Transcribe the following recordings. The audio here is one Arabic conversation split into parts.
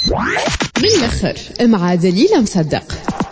من الآخر مع دليل مصدق.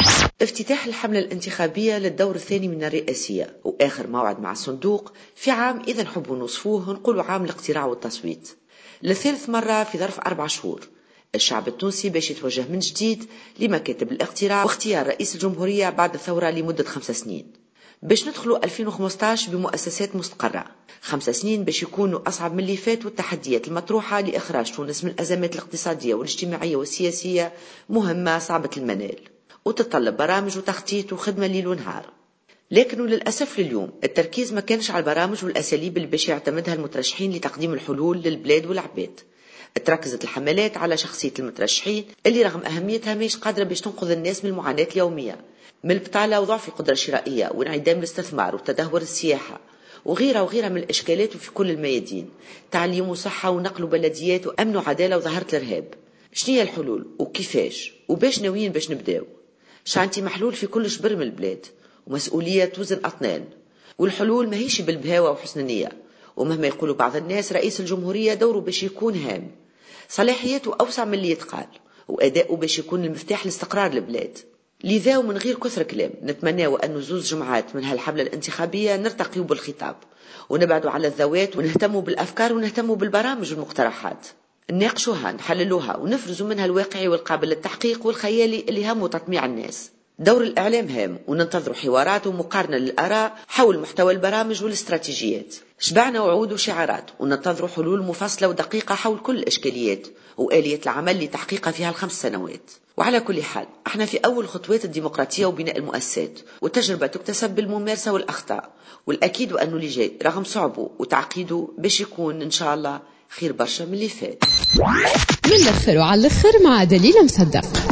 افتتاح الحملة الانتخابية للدور الثاني من الرئاسية وآخر موعد مع الصندوق في عام، إذا نحبوا نوصفوه نقولوا عام الاقتراع والتصويت لثالث مرة في ظرف 4 شهور. الشعب التونسي باش يتوجه من جديد لمكاتب الاقتراع واختيار رئيس الجمهورية بعد الثورة لمدة 5 سنين، باش ندخلوا 2015 بمؤسسات مستقرة. 5 سنين باش يكونوا أصعب من اللي فات، والتحديات المطروحة لإخراج تونس من الأزمات الاقتصادية والاجتماعية والسياسية مهمة صعبة المنال، وتتطلب برامج وتخطيط وخدمة ليل ونهار. لكن للأسف لليوم التركيز ما كانش على البرامج والأساليب اللي باش يعتمدها المترشحين لتقديم الحلول للبلاد والعباد. تركزت الحملات على شخصية المترشحين اللي رغم أهميتها مش قادرة باش تنقذ الناس من المعاناة اليومية، من البطالة وضعف القدرة الشرائية وانعدام الاستثمار وتدهور السياحة وغيرها من الإشكالات في كل الميادين، تعليم وصحة ونقل وبلديات وأمن وعدالة وظاهرة الإرهاب. شنية الحلول وكيفاش وباش ناويين باش نبداو؟ شانتي محلول في كل شبر من البلاد ومسؤولية توزن أطنان، والحلول ما هيش بالبهاوة وحسن النية. ومهما يقولوا بعض الناس رئيس الجمهورية دوره باش يكون هام، صلاحياته أوسع من اللي يتقال، وأداؤه باش يكون المفتاح لاستقرار البلاد. لذا ومن غير كثر كلام نتمنى أن 2 جمعات من هالحملة الانتخابية نرتقيوا بالخطاب ونبعدوا على الذوات ونهتموا بالأفكار ونهتموا بالبرامج والمقترحات، نناقشوها نحللوها ونفرزوا منها الواقعي والقابل للتحقيق والخيالي اللي همه تطميع الناس. دور الإعلام هام، وننتظر حوارات ومقارنة للآراء حول محتوى البرامج والاستراتيجيات. شبعنا وعود وشعارات، وننتظر حلول مفصلة ودقيقة حول كل الإشكاليات وآلية العمل لتحقيقها فيها ال5 سنوات. وعلى كل حال احنا في أول خطوات الديمقراطية وبناء المؤسسات، والتجربة تكتسب بالممارسة والأخطاء، والأكيد أنه اللي جاي رغم صعبه وتعقيده باش يكون إن شاء الله خير برشا من اللي فات. من الآخر وعلى الآخر مع دليل مصدق.